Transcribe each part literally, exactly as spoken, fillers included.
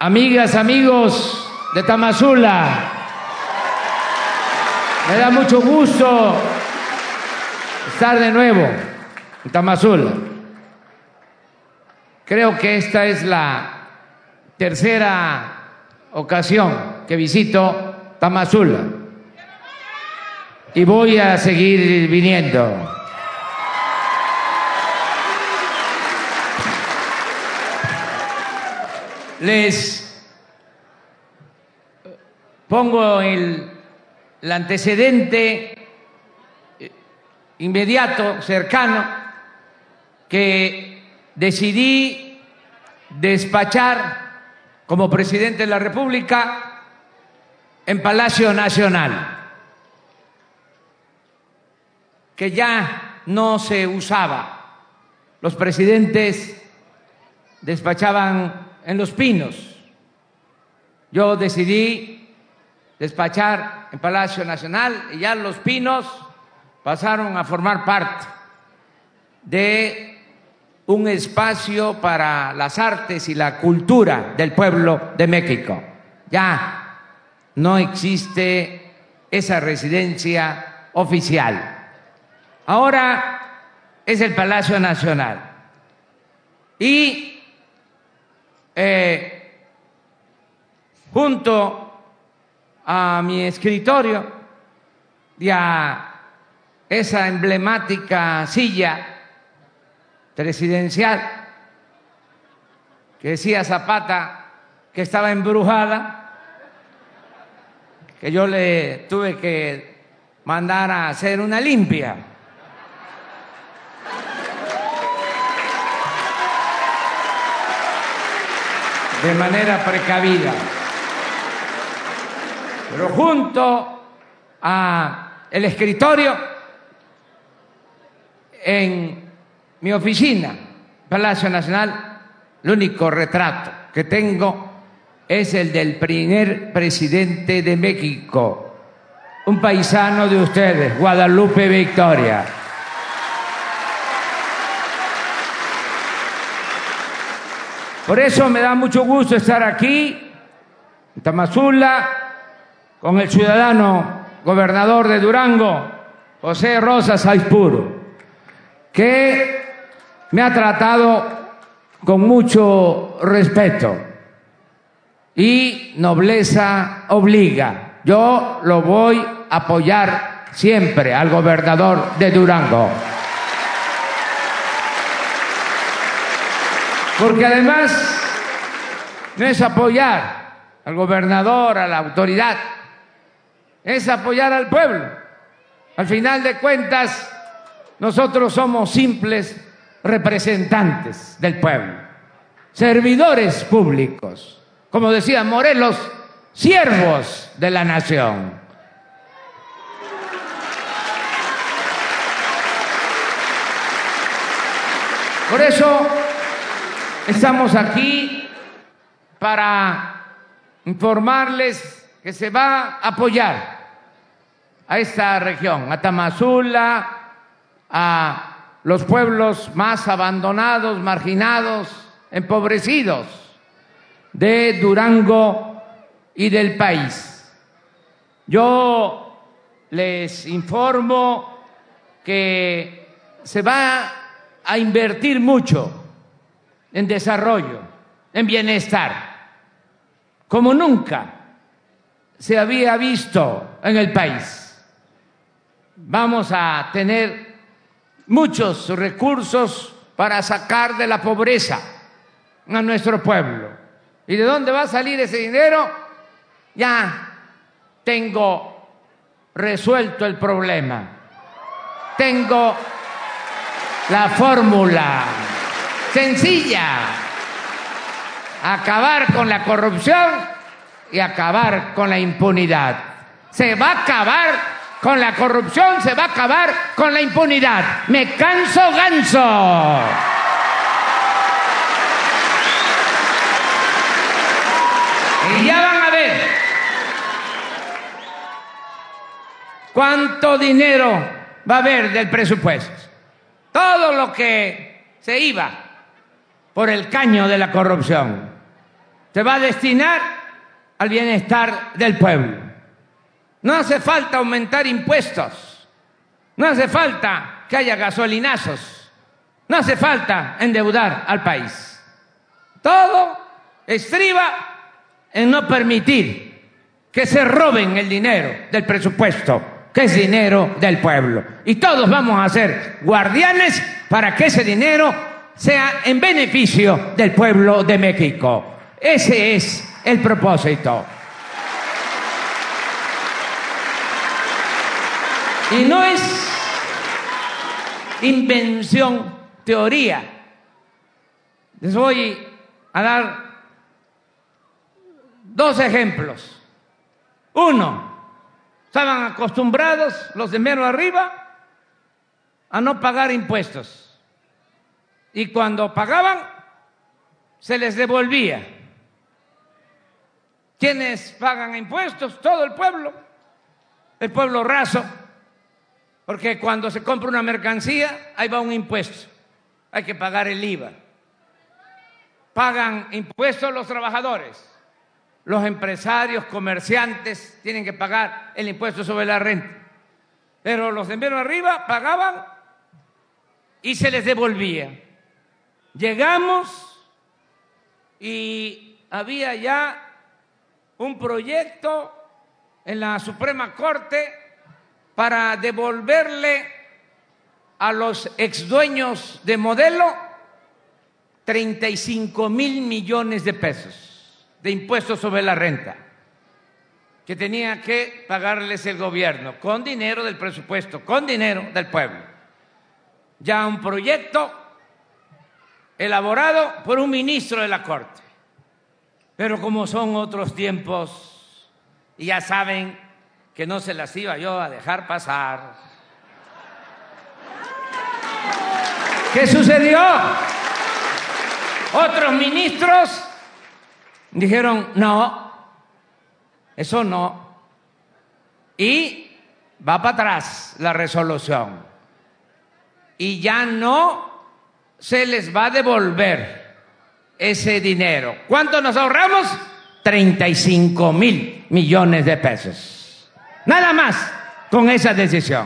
amigas, amigos de Tamazula, me da mucho gusto estar de nuevo en Tamazula. Creo que esta es la tercera ocasión que visito Tamazula y voy a seguir viniendo. Les pongo el, el antecedente inmediato, cercano, que decidí despachar como presidente de la República en Palacio Nacional, que ya no se usaba. Los presidentes despachaban en Los Pinos. Yo decidí despachar en Palacio Nacional y ya Los Pinos pasaron a formar parte de un espacio para las artes y la cultura del pueblo de México. Ya no existe esa residencia oficial. Ahora es el Palacio Nacional. Y Eh, junto a mi escritorio y a esa emblemática silla presidencial que decía Zapata que estaba embrujada, que yo le tuve que mandar a hacer una limpia. De manera precavida. Pero junto a el escritorio, en mi oficina, Palacio Nacional, el único retrato que tengo es el del primer presidente de México, un paisano de ustedes, Guadalupe Victoria. Por eso me da mucho gusto estar aquí, en Tamazula, con el ciudadano gobernador de Durango, José Rosa Saizpuro, que me ha tratado con mucho respeto y nobleza obliga. Yo lo voy a apoyar siempre al gobernador de Durango. Porque además no es apoyar al gobernador, a la autoridad, es apoyar al pueblo. Al final de cuentas, nosotros somos simples representantes del pueblo, servidores públicos, como decía Morelos, siervos de la nación. Por eso estamos aquí para informarles que se va a apoyar a esta región, a Tamazula, a los pueblos más abandonados, marginados, empobrecidos de Durango y del país. Yo les informo que se va a invertir mucho en desarrollo, en bienestar, como nunca se había visto en el país. Vamos a tener muchos recursos para sacar de la pobreza a nuestro pueblo. ¿Y de dónde va a salir ese dinero? Ya tengo resuelto el problema. Tengo la fórmula sencilla: acabar con la corrupción y acabar con la impunidad. Se va a acabar con la corrupción, se va a acabar con la impunidad. Me canso ganso. Y ya van a ver cuánto dinero va a haber del presupuesto. Todo lo que se iba por el caño de la corrupción se va a destinar al bienestar del pueblo. No hace falta aumentar impuestos, no hace falta que haya gasolinazos, no hace falta endeudar al país. Todo estriba en no permitir que se roben el dinero del presupuesto, que es dinero del pueblo. Y todos vamos a ser guardianes para que ese dinero sea en beneficio del pueblo de México. Ese es el propósito. Y no es invención, teoría. Les voy a dar dos ejemplos. Uno, estaban acostumbrados los de mero arriba a no pagar impuestos. Y cuando pagaban, se les devolvía. ¿Quiénes pagan impuestos? Todo el pueblo. El pueblo raso. Porque cuando se compra una mercancía, ahí va un impuesto. Hay que pagar el I V A. Pagan impuestos los trabajadores. Los empresarios, comerciantes, tienen que pagar el impuesto sobre la renta. Pero los de mero arriba pagaban y se les devolvía. Llegamos y había ya un proyecto en la Suprema Corte para devolverle a los exdueños de Modelo treinta y cinco mil millones de pesos de impuestos sobre la renta que tenía que pagarles el gobierno con dinero del presupuesto, con dinero del pueblo. Ya un proyecto elaborado por un ministro de la Corte. Pero como son otros tiempos, y ya saben que no se las iba yo a dejar pasar. ¿Qué sucedió? Otros ministros dijeron, no, eso no. Y va para atrás la resolución. Y ya no se les va a devolver ese dinero. ¿Cuánto nos ahorramos? treinta y cinco mil millones de pesos. Nada más con esa decisión.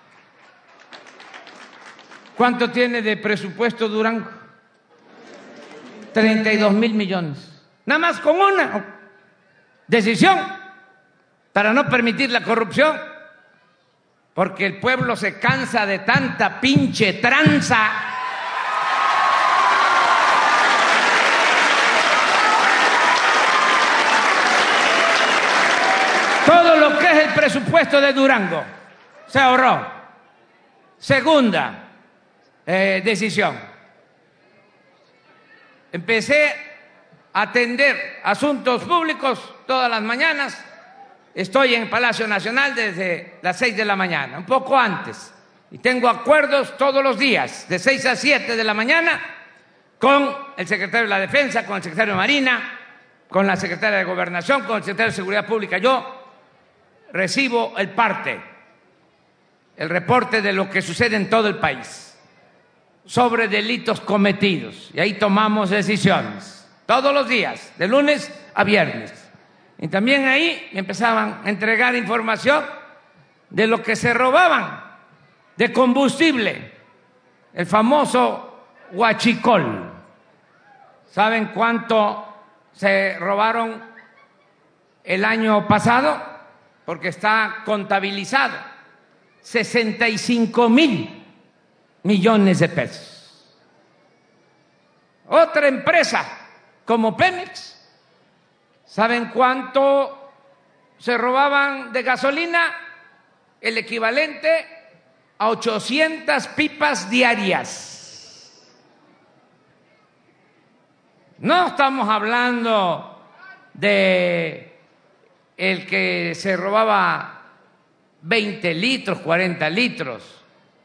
¿Cuánto tiene de presupuesto Durango? treinta y dos mil millones. Nada más con una decisión para no permitir la corrupción, porque el pueblo se cansa de tanta pinche tranza. Todo lo que es el presupuesto de Durango se ahorró. Segunda eh, decisión. Empecé a atender asuntos públicos todas las mañanas. Estoy en el Palacio Nacional desde las seis de la mañana, un poco antes. Y tengo acuerdos todos los días, de seis a siete de la mañana, con el secretario de la Defensa, con el secretario de Marina, con la secretaria de Gobernación, con el secretario de Seguridad Pública. Yo recibo el parte, el reporte de lo que sucede en todo el país sobre delitos cometidos. Y ahí tomamos decisiones todos los días, de lunes a viernes. Y también ahí empezaban a entregar información de lo que se robaban de combustible, el famoso huachicol. ¿Saben cuánto se robaron el año pasado? Porque está contabilizado, sesenta y cinco mil millones de pesos. Otra empresa como Pemex, ¿saben cuánto se robaban de gasolina? El equivalente a ochocientas pipas diarias. No estamos hablando de el que se robaba veinte litros, cuarenta litros,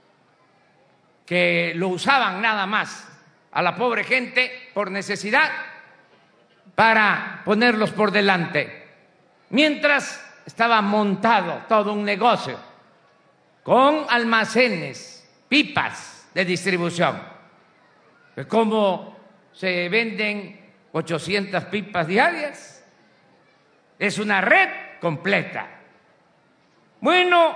que lo usaban nada más a la pobre gente por necesidad para ponerlos por delante, mientras estaba montado todo un negocio con almacenes, pipas de distribución. Como se venden ochocientas pipas diarias. Es una red completa. Bueno,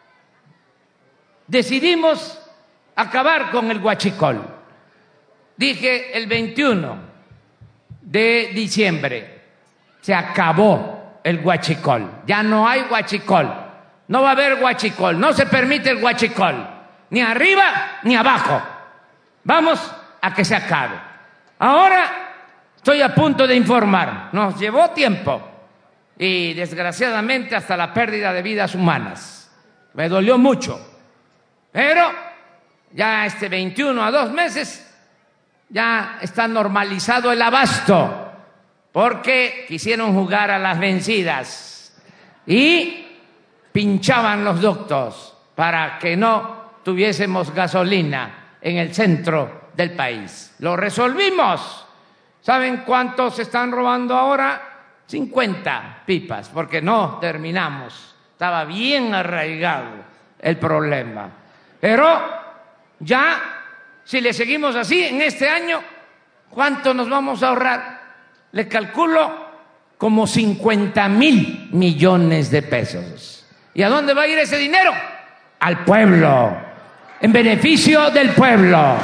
decidimos acabar con el huachicol. Dije el veintiuno de diciembre, se acabó el huachicol. Ya no hay huachicol. No va a haber huachicol. No se permite el huachicol. Ni arriba ni abajo. Vamos a que se acabe. Ahora estoy a punto de informar. Nos llevó tiempo y desgraciadamente hasta la pérdida de vidas humanas. Me dolió mucho. Pero ya este veintiuno a dos meses ya está normalizado el abasto, porque quisieron jugar a las vencidas y pinchaban los ductos para que no tuviésemos gasolina en el centro del país. Lo resolvimos. ¿Saben cuántos están robando ahora? cincuenta pipas, porque no terminamos. Estaba bien arraigado el problema. Pero ya, si le seguimos así, en este año, ¿cuánto nos vamos a ahorrar? Le calculo como cincuenta mil millones de pesos. ¿Y a dónde va a ir ese dinero? Al pueblo, en beneficio del pueblo.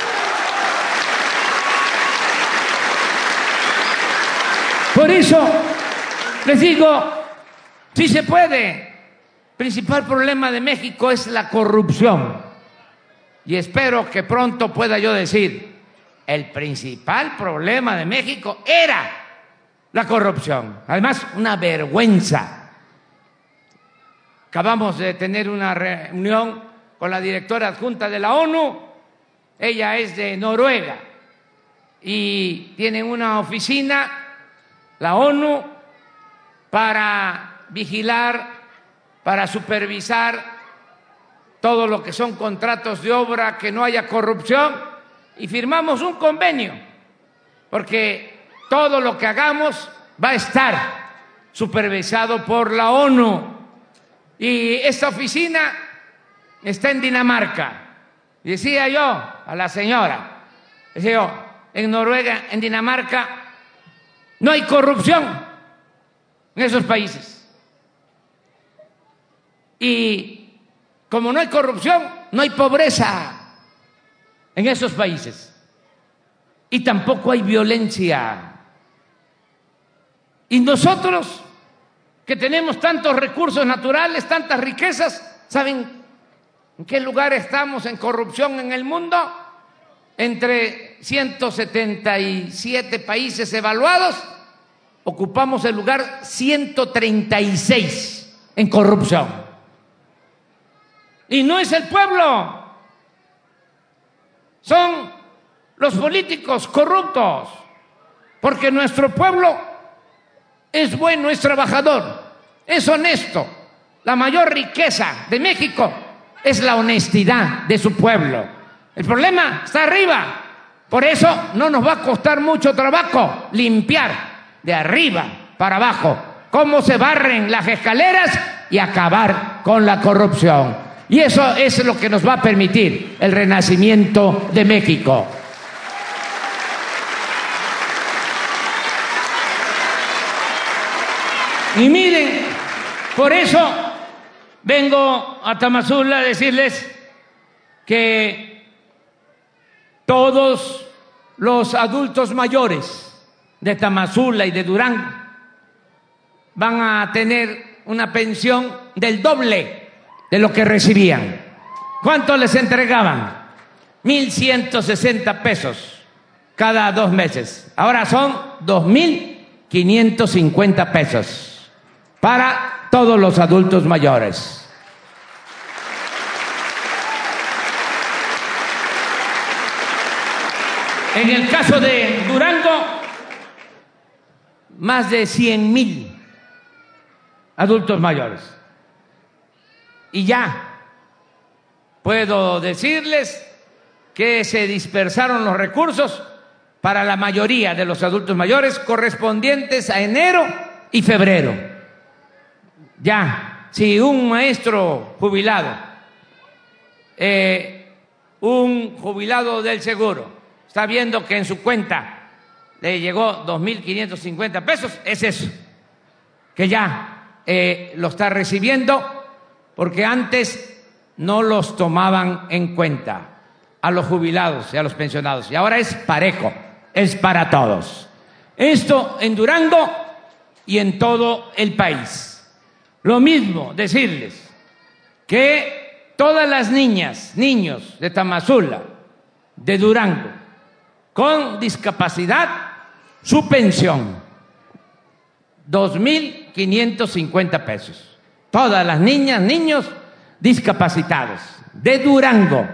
Por eso les digo, sí se puede. El principal problema de México es la corrupción. Y espero que pronto pueda yo decir, el principal problema de México era la corrupción. Además, una vergüenza. Acabamos de tener una reunión con la directora adjunta de la ONU. Ella es de Noruega y tienen una oficina, la ONU, para vigilar, para supervisar todo lo que son contratos de obra, que no haya corrupción, y firmamos un convenio, porque todo lo que hagamos va a estar supervisado por la ONU. Y esta oficina está en Dinamarca. Y decía yo a la señora, decía yo, en Noruega, en Dinamarca, no hay corrupción en esos países. Y como no hay corrupción, no hay pobreza en esos países. Y tampoco hay violencia. Y nosotros, que tenemos tantos recursos naturales, tantas riquezas, ¿saben en qué lugar estamos en corrupción en el mundo? Entre ciento setenta y siete países evaluados, ocupamos el lugar ciento treinta y seis en corrupción. Y no es el pueblo, son los políticos corruptos, porque nuestro pueblo es bueno, es trabajador, es honesto. La mayor riqueza de México es la honestidad de su pueblo. El problema está arriba. Por eso no nos va a costar mucho trabajo limpiar de arriba para abajo cómo se barren las escaleras y acabar con la corrupción. Y eso es lo que nos va a permitir el renacimiento de México. Y miren, por eso vengo a Tamazula a decirles que todos los adultos mayores de Tamazula y de Durán van a tener una pensión del doble de lo que recibían. ¿Cuánto les entregaban? mil ciento sesenta pesos cada dos meses. Ahora son dos mil quinientos cincuenta pesos para todos los adultos mayores. En el caso de Durango, más de cien mil adultos mayores. Y ya puedo decirles que se dispersaron los recursos para la mayoría de los adultos mayores correspondientes a enero y febrero. Ya, si un maestro jubilado, eh, un jubilado del seguro, está viendo que en su cuenta le llegó dos mil quinientos cincuenta pesos, es eso, que ya eh, lo está recibiendo, porque antes no los tomaban en cuenta a los jubilados y a los pensionados, y ahora es parejo, es para todos. Esto en Durango y en todo el país. Lo mismo decirles que todas las niñas, niños de Tamazula, de Durango, con discapacidad, su pensión, dos mil quinientos cincuenta pesos. Todas las niñas, niños discapacitados de Durango,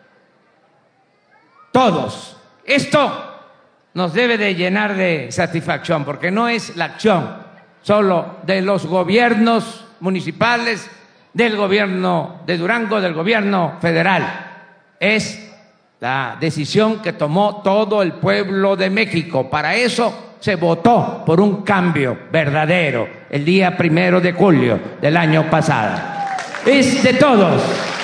todos. Esto nos debe de llenar de satisfacción, porque no es la acción solo de los gobiernos municipales, del gobierno de Durango, del gobierno federal. Es la decisión que tomó todo el pueblo de México. Para eso se votó por un cambio verdadero el día primero de julio del año pasado. Es de todos.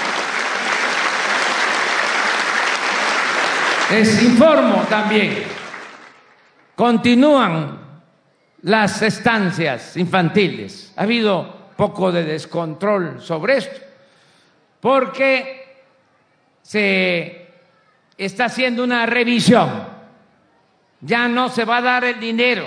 Les informo también, continúan las estancias infantiles. Ha habido poco de descontrol sobre esto, porque se está haciendo una revisión. Ya no se va a dar el dinero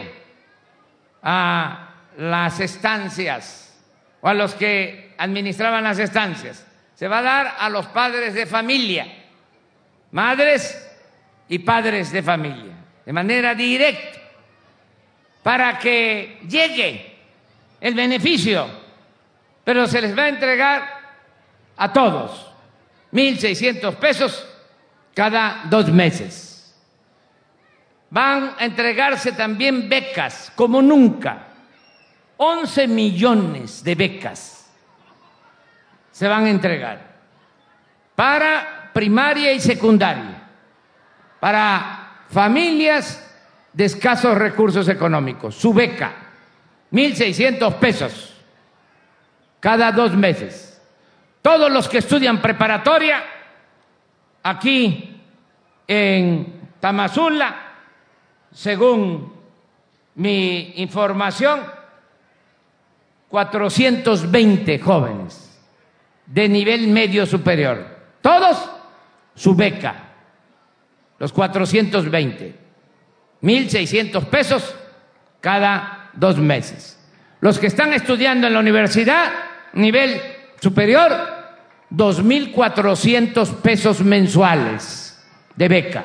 a las estancias o a los que administraban las estancias. Se va a dar a los padres de familia, madres y padres de familia, de manera directa, para que llegue el beneficio, pero se les va a entregar a todos mil seiscientos pesos cada dos meses. Van a entregarse también becas como nunca, once millones de becas se van a entregar para primaria y secundaria, para familias de escasos recursos económicos. Su beca, mil seiscientos pesos cada dos meses. Todos los que estudian preparatoria aquí en Tamazula, según mi información, cuatrocientos veinte jóvenes de nivel medio superior, todos su beca, los cuatrocientos veinte, mil seiscientos pesos cada dos meses. Los que están estudiando en la universidad, nivel superior, dos mil cuatrocientos pesos mensuales de beca.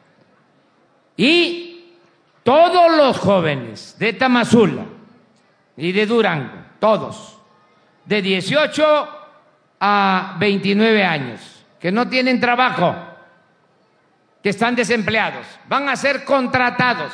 Y todos los jóvenes de Tamazula y de Durango, todos, de dieciocho a veintinueve años, que no tienen trabajo, que están desempleados, van a ser contratados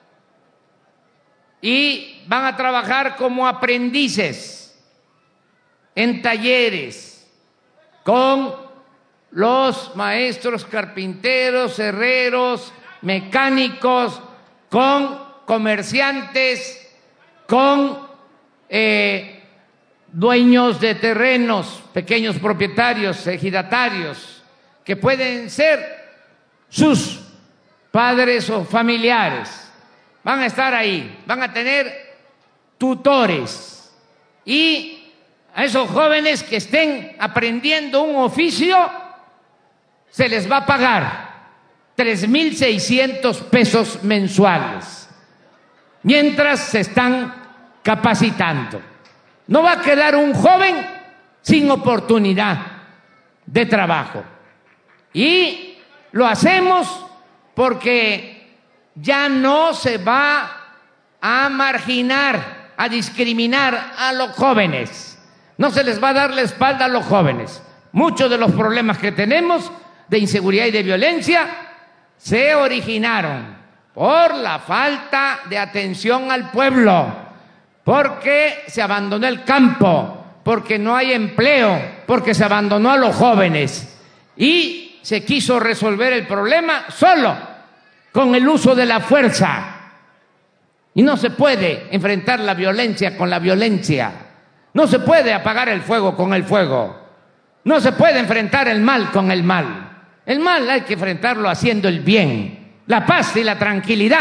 y van a trabajar como aprendices en talleres con los maestros carpinteros, herreros, mecánicos, con comerciantes, con eh, dueños de terrenos, pequeños propietarios, ejidatarios, que pueden ser sus padres o familiares. Van a estar ahí, van a tener tutores, y a esos jóvenes que estén aprendiendo un oficio se les va a pagar tres mil seiscientos pesos mensuales mientras se están capacitando. No va a quedar un joven sin oportunidad de trabajo. Y lo hacemos porque ya no se va a marginar, a discriminar a los jóvenes. No se les va a dar la espalda a los jóvenes. Muchos de los problemas que tenemos de inseguridad y de violencia se originaron por la falta de atención al pueblo, porque se abandonó el campo, porque no hay empleo, porque se abandonó a los jóvenes y se quiso resolver el problema solo con el uso de la fuerza. Y no se puede enfrentar la violencia con la violencia, no se puede apagar el fuego con el fuego, no se puede enfrentar el mal con el mal. El mal hay que enfrentarlo haciendo el bien. La paz y la tranquilidad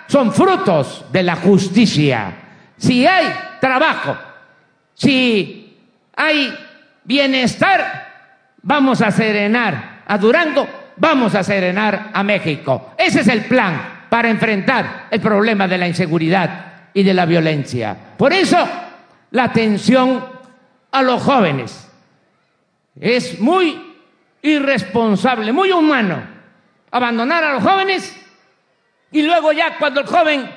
son frutos de la justicia. Si hay trabajo, si hay bienestar, vamos a serenar a Durango, vamos a serenar a México. Ese es el plan para enfrentar el problema de la inseguridad y de la violencia. Por eso, la atención a los jóvenes. Es muy irresponsable, muy humano abandonar a los jóvenes y luego ya cuando el joven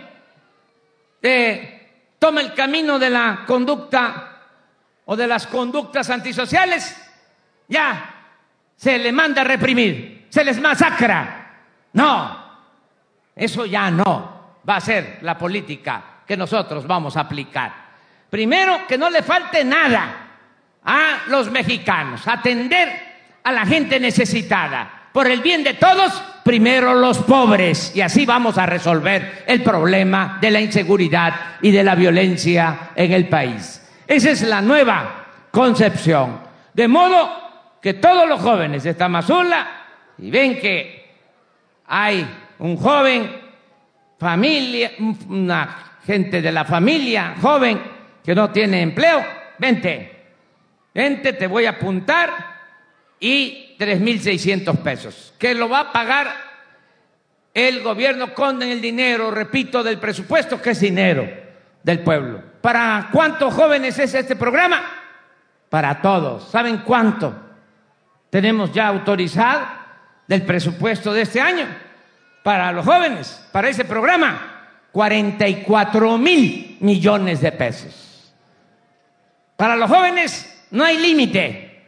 eh, toma el camino de la conducta o de las conductas antisociales, ya se le manda a reprimir, se les masacra. No, eso ya no va a ser la política que nosotros vamos a aplicar. Primero, que no le falte nada a los mexicanos, atender a la gente necesitada. Por el bien de todos, primero los pobres, y así vamos a resolver el problema de la inseguridad y de la violencia en el país. Esa es la nueva concepción. De modo que todos los jóvenes de Tamazula, y ven que hay un joven, familia, una gente de la familia joven que no tiene empleo, vente. Vente, te voy a apuntar y tres mil seiscientos pesos, que lo va a pagar el gobierno con el dinero, repito, del presupuesto, que es dinero del pueblo. ¿Para cuántos jóvenes es este programa? Para todos. ¿Saben cuánto tenemos ya autorizado del presupuesto de este año para los jóvenes, para ese programa? cuarenta y cuatro mil millones de pesos. Para los jóvenes no hay límite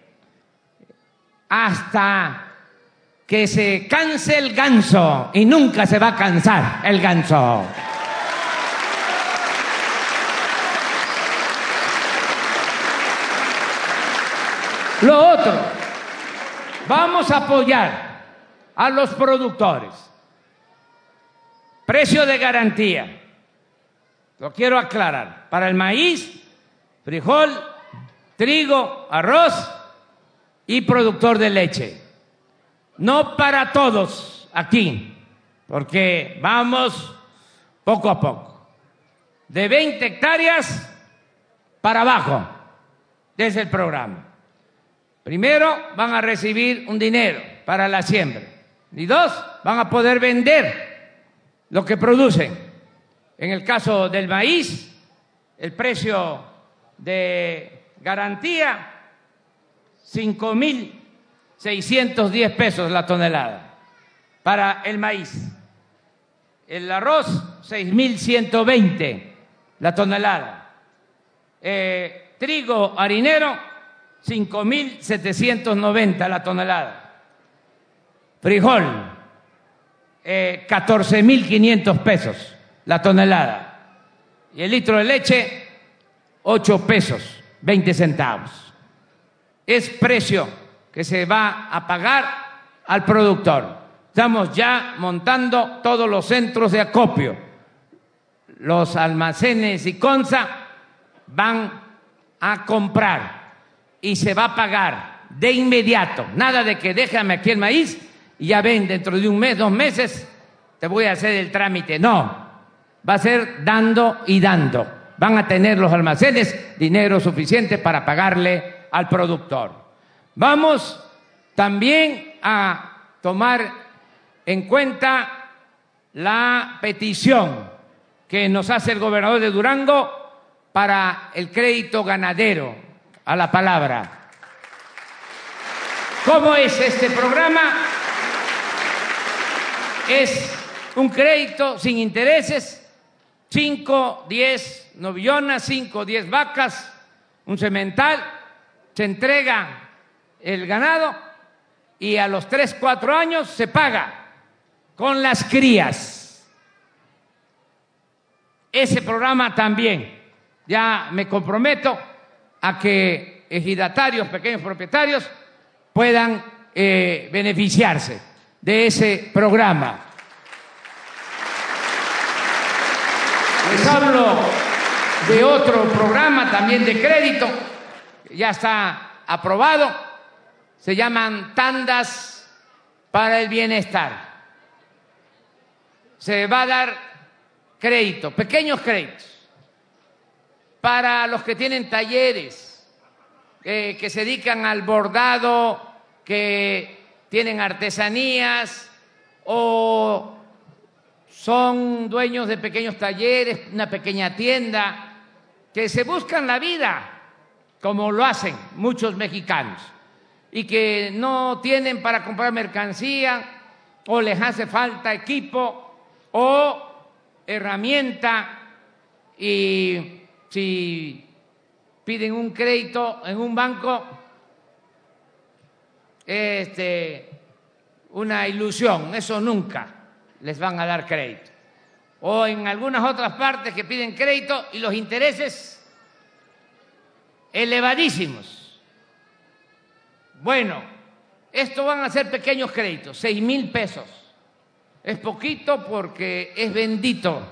hasta que se canse el ganso, y nunca se va a cansar el ganso. Lo otro, vamos a apoyar a los productores. Precio de garantía, lo quiero aclarar, para el maíz, frijol, trigo, arroz y productor de leche. No para todos aquí, porque vamos poco a poco. De veinte hectáreas para abajo, desde el programa. Primero van a recibir un dinero para la siembra. Y dos, van a poder vender lo que producen. En el caso del maíz, el precio de garantía, cinco mil seiscientos diez pesos la tonelada para el maíz. El arroz, seis mil ciento veinte la tonelada. Eh, trigo harinero, cinco mil setecientos noventa la tonelada. Frijol, eh, catorce mil quinientos pesos la tonelada. Y el litro de leche, ocho pesos veinte centavos. Es precio que se va a pagar al productor. Estamos ya montando todos los centros de acopio. Los almacenes y Consa van a comprar y se va a pagar de inmediato. Nada de que déjame aquí el maíz y ya ven, dentro de un mes, dos meses, te voy a hacer el trámite. No, va a ser dando y dando. Van a tener los almacenes dinero suficiente para pagarle al productor. Vamos también a tomar en cuenta la petición que nos hace el gobernador de Durango para el crédito ganadero a la palabra. ¿Cómo es este programa? Es un crédito sin intereses, cinco, diez novillonas, cinco, diez vacas, un semental, se entrega el ganado y a los tres, cuatro años se paga con las crías. Ese programa también, ya me comprometo a que ejidatarios, pequeños propietarios, puedan eh, beneficiarse de ese programa. Les hablo de otro programa también de crédito, ya está aprobado, se llaman tandas para el bienestar. Se va a dar crédito, pequeños créditos, para los que tienen talleres, eh, que se dedican al bordado, que tienen artesanías o son dueños de pequeños talleres, una pequeña tienda, que se buscan la vida, como lo hacen muchos mexicanos, y que no tienen para comprar mercancía, o les hace falta equipo o herramienta, y si piden un crédito en un banco, este, una ilusión, eso nunca les van a dar crédito. O en algunas otras partes que piden crédito y los intereses elevadísimos. Bueno, estos van a ser pequeños créditos, seis mil pesos. Es poquito porque es bendito.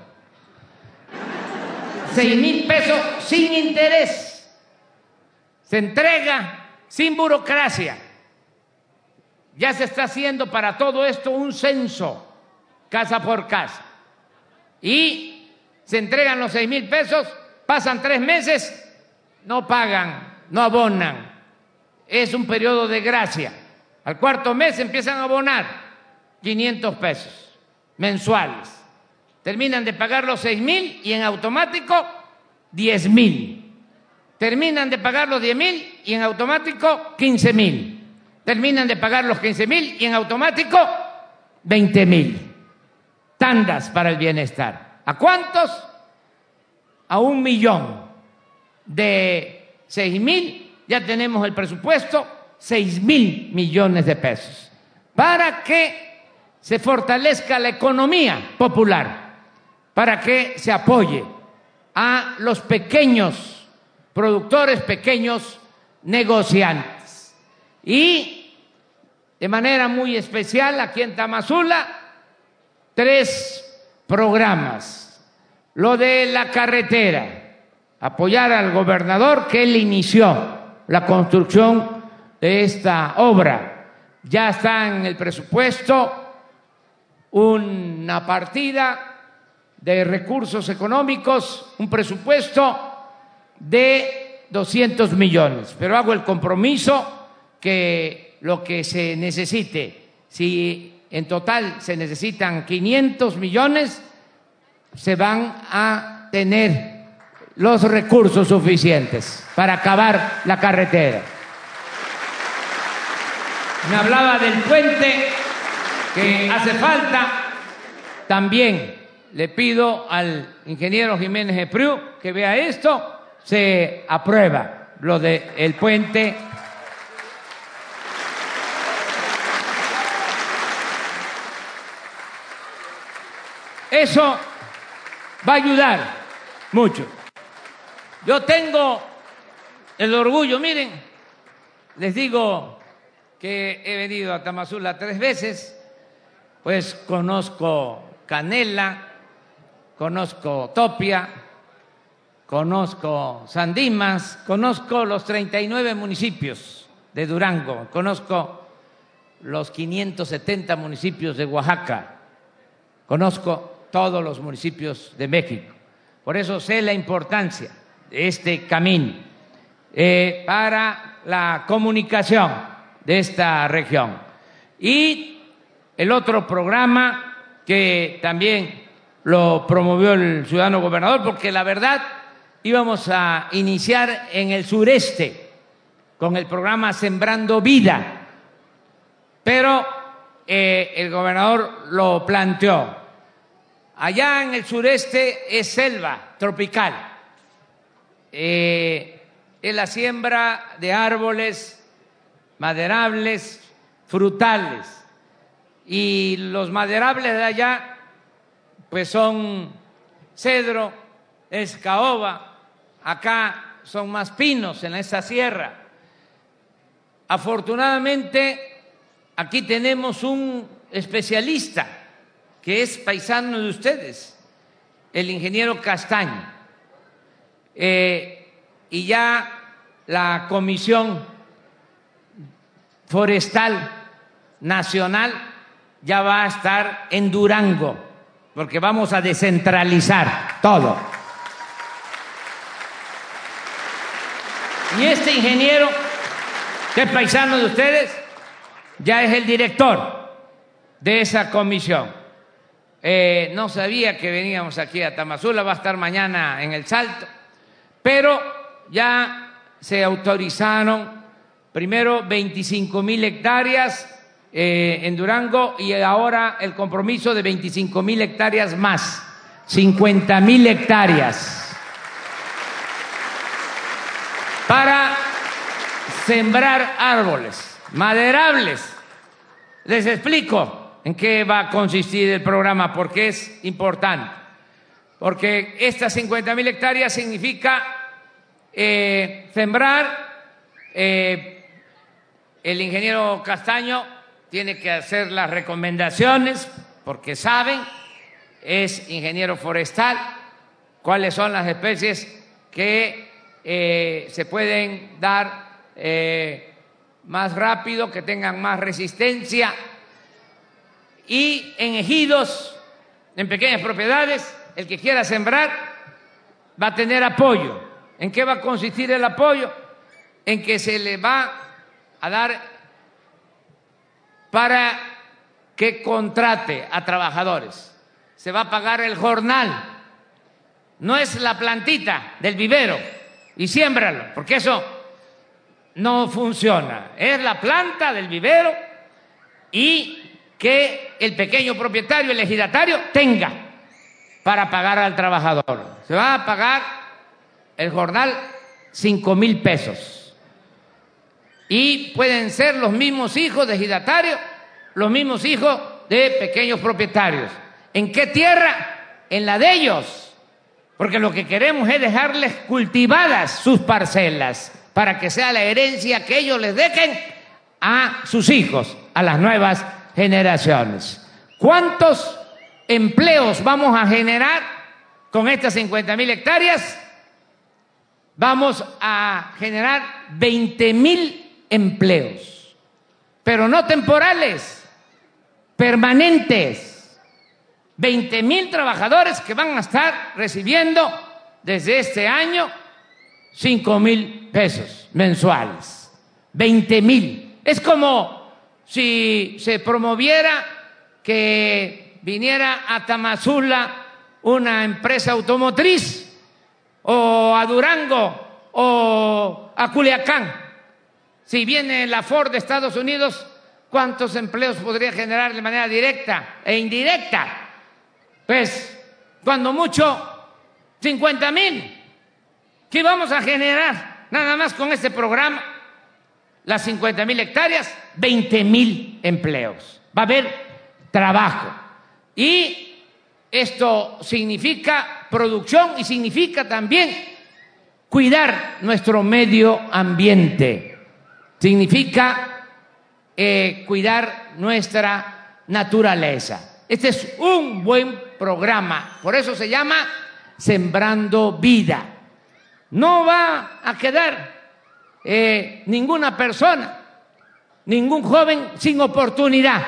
Seis mil pesos sin interés. Se entrega sin burocracia. Ya se está haciendo para todo esto un censo, casa por casa. Y se entregan los seis mil pesos, pasan tres meses, no pagan, no abonan. Es un periodo de gracia. Al cuarto mes empiezan a abonar quinientos pesos mensuales. Terminan de pagar los seis mil y en automático diez mil. Terminan de pagar los diez mil y en automático quince mil. Terminan de pagar los quince mil y en automático veinte mil. Tandas para el bienestar. ¿A cuántos? A un millón. De seis mil ya tenemos el presupuesto, seis mil millones de pesos, para que se fortalezca la economía popular, para que se apoye a los pequeños productores, pequeños negociantes. Y de manera muy especial aquí en Tamazula, tres programas. Lo de la carretera, apoyar al gobernador que él inició la construcción de esta obra. Ya está en el presupuesto una partida de recursos económicos, un presupuesto de doscientos millones. Pero hago el compromiso que lo que se necesite, si en total se necesitan quinientos millones, se van a tener los recursos suficientes para acabar la carretera. Me hablaba del puente que hace falta. También le pido al ingeniero Jiménez Espriu que vea esto. Se aprueba lo del puente. Eso va a ayudar mucho. Yo tengo el orgullo, miren, les digo que he venido a Tamazula tres veces, pues conozco Canela, conozco Topia, conozco San Dimas, conozco los treinta y nueve municipios de Durango, conozco los quinientos setenta municipios de Oaxaca, conozco todos los municipios de México. Por eso sé la importancia de este camino eh, para la comunicación de esta región. Y el otro programa que también lo promovió el ciudadano gobernador, porque la verdad íbamos a iniciar en el sureste con el programa Sembrando Vida, pero eh, el gobernador lo planteó. Allá en el sureste es selva tropical. Eh, es la siembra de árboles maderables, frutales, y los maderables de allá pues son cedro, es caoba, acá son más pinos en esa sierra. Afortunadamente aquí tenemos un especialista que es paisano de ustedes, el ingeniero Castaño. Eh, y ya la Comisión Forestal Nacional ya va a estar en Durango porque vamos a descentralizar todo. Y este ingeniero, que es paisano de ustedes, ya es el director de esa comisión. Eh, no sabía que veníamos aquí a Tamazula, va a estar mañana en El Salto, pero ya se autorizaron primero veinticinco mil hectáreas eh, en Durango y ahora el compromiso de veinticinco mil hectáreas más, cincuenta mil hectáreas para sembrar árboles maderables. Les explico en qué va a consistir el programa, porque es importante. Porque estas cincuenta mil hectáreas significa eh, sembrar, eh, el ingeniero Castaño tiene que hacer las recomendaciones, porque saben, es ingeniero forestal, cuáles son las especies que Eh, se pueden dar eh, más rápido, que tengan más resistencia, y en ejidos, en pequeñas propiedades, el que quiera sembrar va a tener apoyo. ¿En qué va a consistir el apoyo? En que se le va a dar para que contrate a trabajadores. Se va a pagar el jornal, no es la plantita del vivero y siémbralo, porque eso no funciona. Es la planta del vivero y que el pequeño propietario, el ejidatario, tenga para pagar al trabajador. Se va a pagar el jornal cinco mil pesos. Y pueden ser los mismos hijos de ejidatario, los mismos hijos de pequeños propietarios. ¿En qué tierra? En la de ellos. Porque lo que queremos es dejarles cultivadas sus parcelas para que sea la herencia que ellos les dejen a sus hijos, a las nuevas generaciones. ¿Cuántos empleos vamos a generar con estas cincuenta mil hectáreas? Vamos a generar veinte mil empleos, pero no temporales, permanentes. veinte mil trabajadores que van a estar recibiendo desde este año cinco mil pesos mensuales. veinte mil. Es como si se promoviera que viniera a Tamazula una empresa automotriz, o a Durango, o a Culiacán. Si viene la Ford de Estados Unidos, ¿cuántos empleos podría generar de manera directa e indirecta? Pues, cuando mucho, cincuenta mil. ¿Qué vamos a generar nada más con este programa? Las cincuenta mil hectáreas, veinte mil empleos. Va a haber trabajo. Y esto significa producción y significa también cuidar nuestro medio ambiente. Significa eh, cuidar nuestra naturaleza. Este es un buen programa, por eso se llama Sembrando Vida. No va a quedar eh, ninguna persona, ningún joven sin oportunidad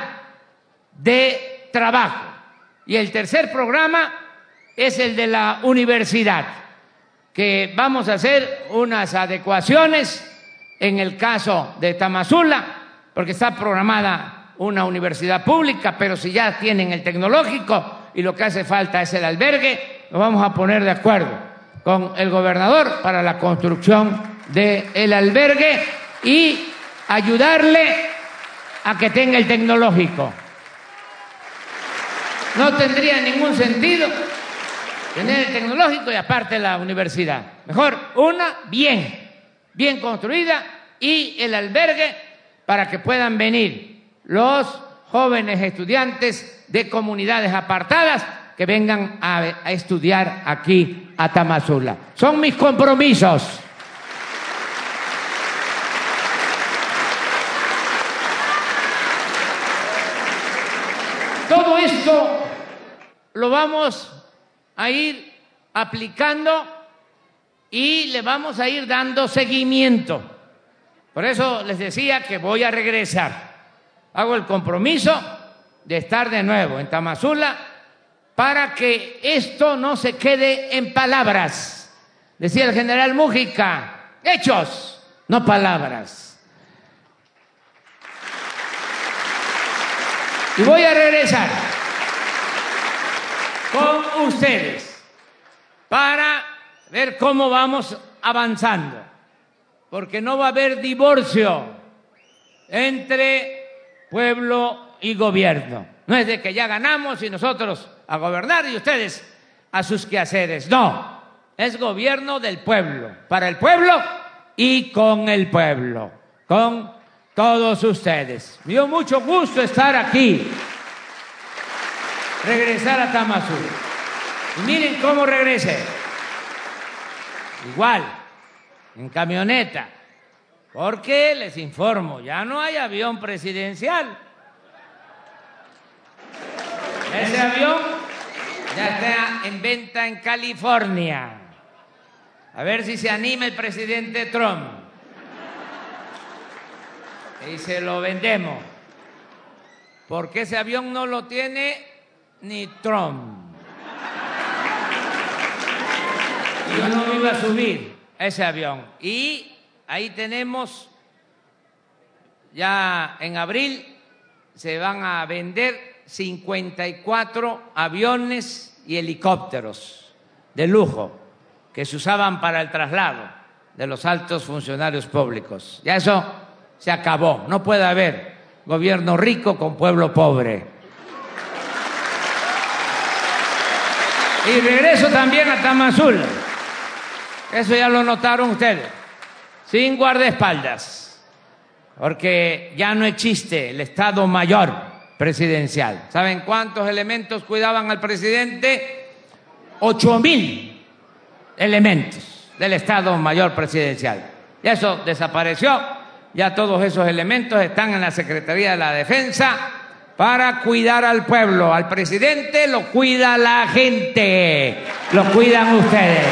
de trabajo. Y el tercer programa es el de la universidad, que vamos a hacer unas adecuaciones en el caso de Tamazula, porque está programada una universidad pública, pero si ya tienen el tecnológico y lo que hace falta es el albergue, nos vamos a poner de acuerdo con el gobernador para la construcción del albergue y ayudarle a que tenga el tecnológico. No tendría ningún sentido tener el tecnológico y aparte la universidad. Mejor una bien, bien construida, y el albergue para que puedan venir los jóvenes estudiantes de comunidades apartadas que vengan a, a estudiar aquí a Tamazula. Son mis compromisos. Todo esto lo vamos a ir aplicando y le vamos a ir dando seguimiento. Por eso les decía que voy a regresar. Hago el compromiso de estar de nuevo en Tamazula para que esto no se quede en palabras. Decía el general Mújica, hechos, no palabras. Y voy a regresar con ustedes para ver cómo vamos avanzando, porque no va a haber divorcio entre pueblo y gobierno. No es de que ya ganamos y nosotros a gobernar y ustedes a sus quehaceres. No, es gobierno del pueblo, para el pueblo y con el pueblo, con todos ustedes. Me dio mucho gusto estar aquí, regresar a Tamazula. Y miren cómo regresé. Igual, en camioneta, porque les informo, ya no hay avión presidencial. Ese avión ya está en venta en California. A ver si se anima el presidente Trump. Y se lo vendemos. Porque ese avión no lo tiene ni Trump. Yo no me iba a subir a ese avión. Y ahí tenemos, ya en abril, se van a vender cincuenta y cuatro aviones y helicópteros de lujo que se usaban para el traslado de los altos funcionarios públicos. Ya eso se acabó. No puede haber gobierno rico con pueblo pobre. Y regreso también a Tamazula. Eso ya lo notaron ustedes. Sin guardaespaldas. Porque ya no existe el Estado Mayor presidencial. ¿Saben cuántos elementos cuidaban al presidente? Ocho mil elementos del Estado Mayor presidencial. Y eso desapareció. Ya todos esos elementos están en la Secretaría de la Defensa para cuidar al pueblo. Al presidente lo cuida la gente, lo cuidan ustedes.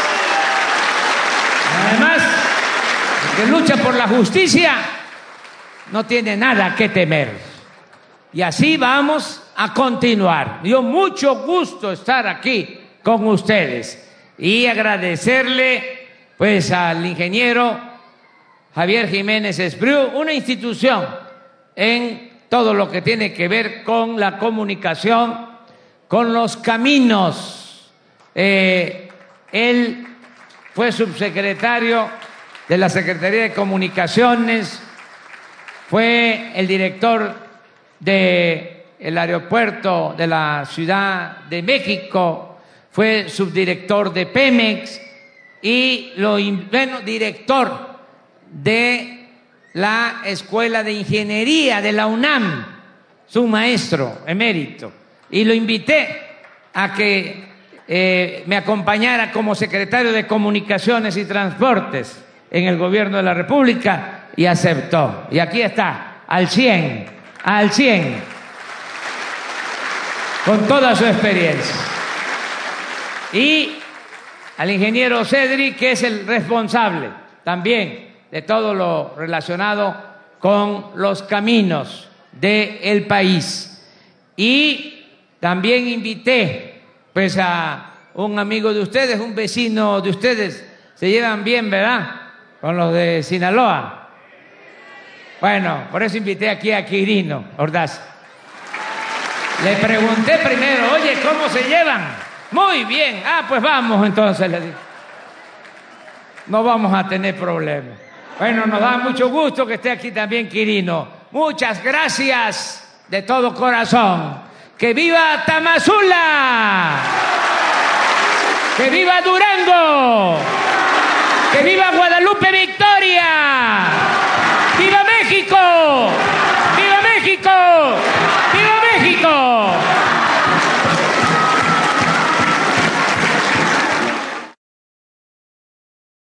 Además, el que lucha por la justicia no tiene nada que temer. Y así vamos a continuar. Me dio mucho gusto estar aquí con ustedes y agradecerle pues al ingeniero Javier Jiménez Espriu, una institución en todo lo que tiene que ver con la comunicación, con los caminos. Eh, él fue subsecretario de la Secretaría de Comunicaciones, fue el director del aeropuerto de la Ciudad de México, fue subdirector de Pemex y lo bueno, director de la Escuela de Ingeniería de la UNAM, su maestro emérito, y lo invité a que eh, me acompañara como secretario de Comunicaciones y Transportes en el gobierno de la República y aceptó. Y aquí está, al cien, al cien, con toda su experiencia. Y al ingeniero Cedri, que es el responsable también de todo lo relacionado con los caminos del país. Y también invité pues a un amigo de ustedes, un vecino de ustedes. Se llevan bien, ¿verdad?, con los de Sinaloa. Bueno, por eso invité aquí a Quirino Ordaz. Le pregunté primero, oye, ¿cómo se llevan? Muy bien. Ah, pues vamos entonces, le dije. No vamos a tener problemas. Bueno, nos da mucho gusto que esté aquí también Quirino. Muchas gracias de todo corazón. ¡Que viva Tamazula! ¡Que viva Durango!